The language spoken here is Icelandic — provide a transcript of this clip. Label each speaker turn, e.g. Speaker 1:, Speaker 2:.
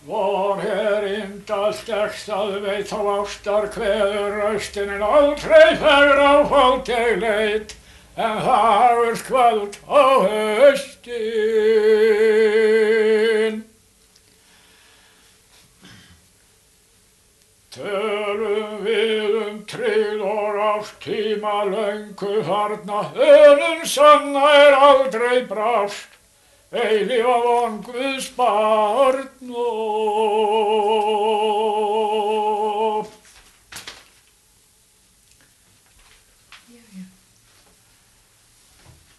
Speaker 1: Vor er indalt ekstað veit þá ástar kveður raustin en aldrei fegur á fót ég leit en fagurt kvöld á haustin. Tölum við tryggð og ástíma löngu farna, sanna aldrei brást, eilífa von Guðs barn.